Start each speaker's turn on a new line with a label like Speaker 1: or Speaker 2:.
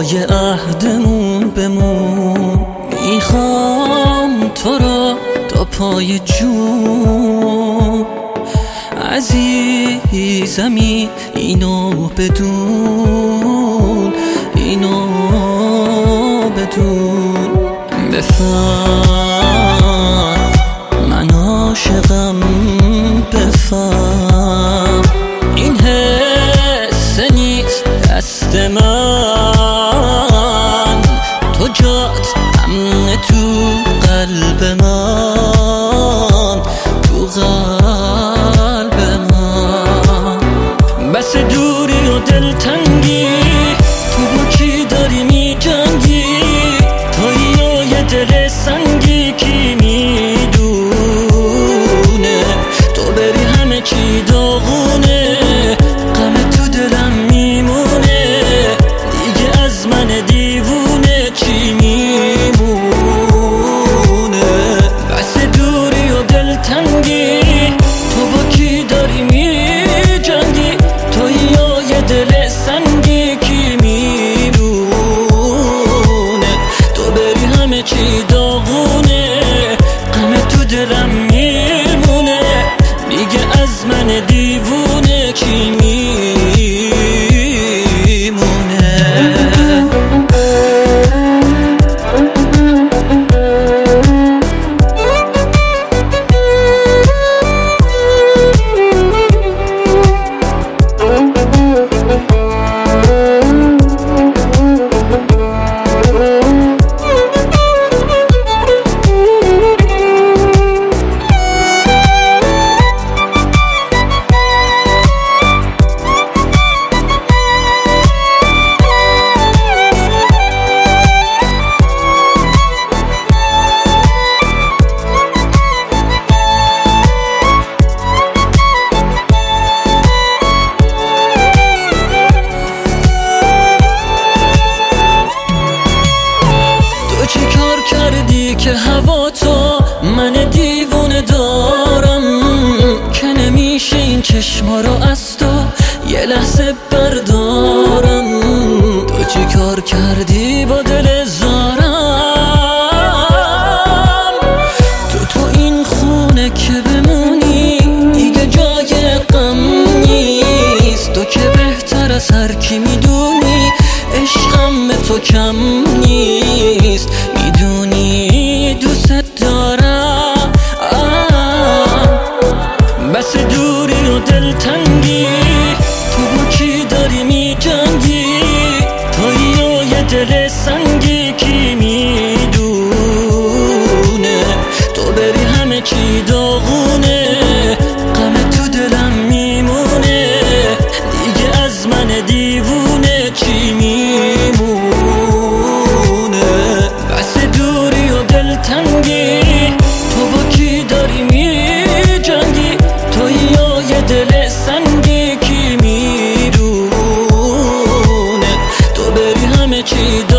Speaker 1: پای عهدمون بمون. میخوام تو را تا پای جون، عزیزمی اینو بدون، اینو بدون. بفهم من عاشقم، بفهم این حس نیست دست من، تو جات امن تو قلب من، تو قلب من. بس دوری و دلتنگی، تو با کی داری می جنگی؟ تویی و یه دل سنگی کی میدونه؟ تو بری همه چی داغونه، غم تو دلم میمونه، دیگه از من دیوونه چی میمونه؟ بس دوری و دلتنگی، تو با کی داری می جنگی؟ تویی و یه دل سنگی کی میدونه؟ تو بری همه چی داغونه، غم تو دلم میمونه، دیگه از من دیوونه کی میمونه؟ چی کار کردی که هوا تو من دیوونه دارم، که نمیشه این چشما رو از تو یه لحظه بردارم؟ تو چی کار کردی با دل زارم؟ تو این خونه که بمونی دیگه جای غم نیست، تو که بهتر از هر کی میدونی عشقم به تو کم نیست، میدونی دوست دارم. بس دوری و دلتنگی، تو با کی داری می جنگی؟ تویی و یه دل سنگی کی میدونه؟ تو بری همه چی داغونه، غم تو دلم میمونه، دیگه از من دیوونه چی میمونه؟ بس دوری و دلتنگی، تو با کی داری می جنگی؟ تویی و یه دل سنگی کی میدونه؟ تو بری همه چی